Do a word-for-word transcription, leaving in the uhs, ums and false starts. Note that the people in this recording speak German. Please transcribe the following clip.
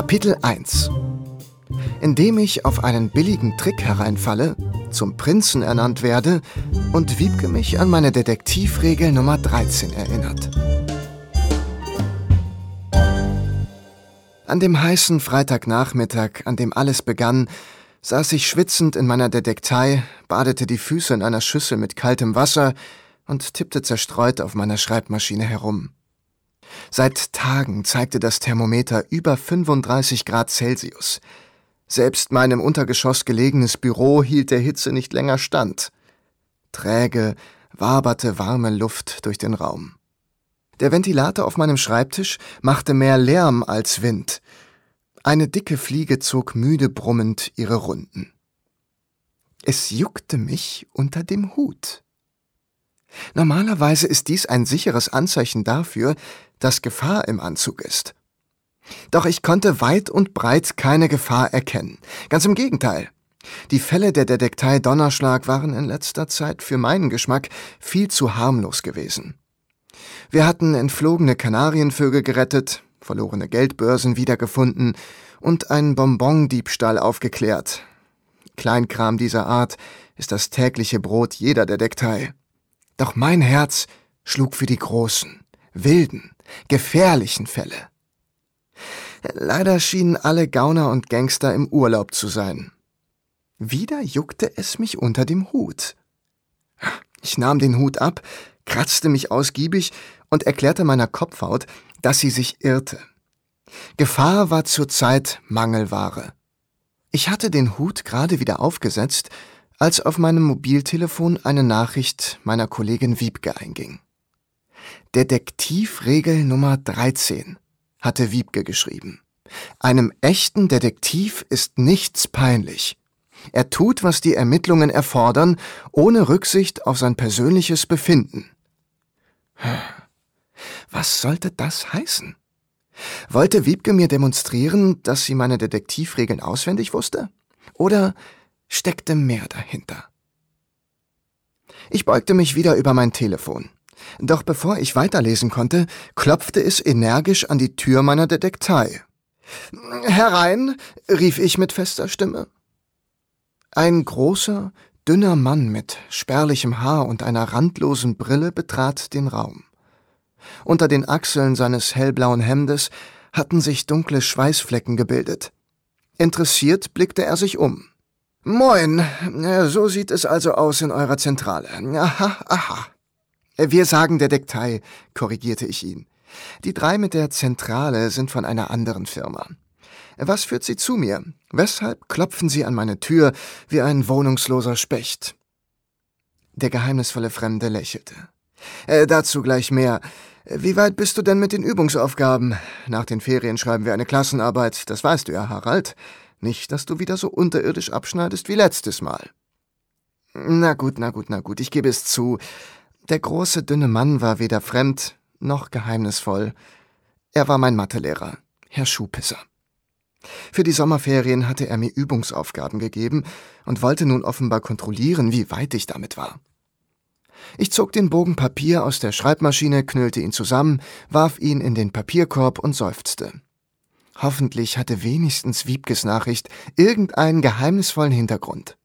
Kapitel eins. Indem ich auf einen billigen Trick hereinfalle, zum Prinzen ernannt werde und Wiebke mich an meine Detektivregel Nummer dreizehn erinnert. An dem heißen Freitagnachmittag, an dem alles begann, saß ich schwitzend in meiner Detektei, badete die Füße in einer Schüssel mit kaltem Wasser und tippte zerstreut auf meiner Schreibmaschine herum. Seit Tagen zeigte das Thermometer über fünfunddreißig Grad Celsius. Selbst mein im Untergeschoss gelegenes Büro hielt der Hitze nicht länger stand. Träge waberte warme Luft durch den Raum. Der Ventilator auf meinem Schreibtisch machte mehr Lärm als Wind. Eine dicke Fliege zog müde brummend ihre Runden. Es juckte mich unter dem Hut. Normalerweise ist dies ein sicheres Anzeichen dafür, dass Gefahr im Anzug ist. Doch ich konnte weit und breit keine Gefahr erkennen. Ganz im Gegenteil. Die Fälle der Detektei Donnerschlag waren in letzter Zeit für meinen Geschmack viel zu harmlos gewesen. Wir hatten entflogene Kanarienvögel gerettet, verlorene Geldbörsen wiedergefunden und einen Bonbondiebstahl aufgeklärt. Kleinkram dieser Art ist das tägliche Brot jeder Detektei. Doch mein Herz schlug für die großen, wilden, gefährlichen Fälle. Leider schienen alle Gauner und Gangster im Urlaub zu sein. Wieder juckte es mich unter dem Hut. Ich nahm den Hut ab, kratzte mich ausgiebig und erklärte meiner Kopfhaut, dass sie sich irrte. Gefahr war zurzeit Mangelware. Ich hatte den Hut gerade wieder aufgesetzt, als auf meinem Mobiltelefon eine Nachricht meiner Kollegin Wiebke einging. Detektivregel Nummer dreizehn, hatte Wiebke geschrieben. Einem echten Detektiv ist nichts peinlich. Er tut, was die Ermittlungen erfordern, ohne Rücksicht auf sein persönliches Befinden. Was sollte das heißen? Wollte Wiebke mir demonstrieren, dass sie meine Detektivregeln auswendig wusste? Oder steckte mehr dahinter? Ich beugte mich wieder über mein Telefon. Doch bevor ich weiterlesen konnte, klopfte es energisch an die Tür meiner Detektei. »Herein«, rief ich mit fester Stimme. Ein großer, dünner Mann mit spärlichem Haar und einer randlosen Brille betrat den Raum. Unter den Achseln seines hellblauen Hemdes hatten sich dunkle Schweißflecken gebildet. Interessiert blickte er sich um. »Moin, so sieht es also aus in eurer Zentrale. Aha, aha.« »Wir sagen Detektei«, korrigierte ich ihn. »Die drei mit der Zentrale sind von einer anderen Firma. Was führt Sie zu mir? Weshalb klopfen Sie an meine Tür wie ein wohnungsloser Specht?« Der geheimnisvolle Fremde lächelte. Äh, »Dazu gleich mehr. Wie weit bist du denn mit den Übungsaufgaben? Nach den Ferien schreiben wir eine Klassenarbeit, das weißt du ja, Harald. Nicht, dass du wieder so unterirdisch abschneidest wie letztes Mal.« »Na gut, na gut, na gut, ich gebe es zu. Der große, dünne Mann war weder fremd noch geheimnisvoll. Er war mein Mathelehrer, Herr Schuhpisser. Für die Sommerferien hatte er mir Übungsaufgaben gegeben und wollte nun offenbar kontrollieren, wie weit ich damit war. Ich zog den Bogen Papier aus der Schreibmaschine, knüllte ihn zusammen, warf ihn in den Papierkorb und seufzte. Hoffentlich hatte wenigstens Wiebkes Nachricht irgendeinen geheimnisvollen Hintergrund.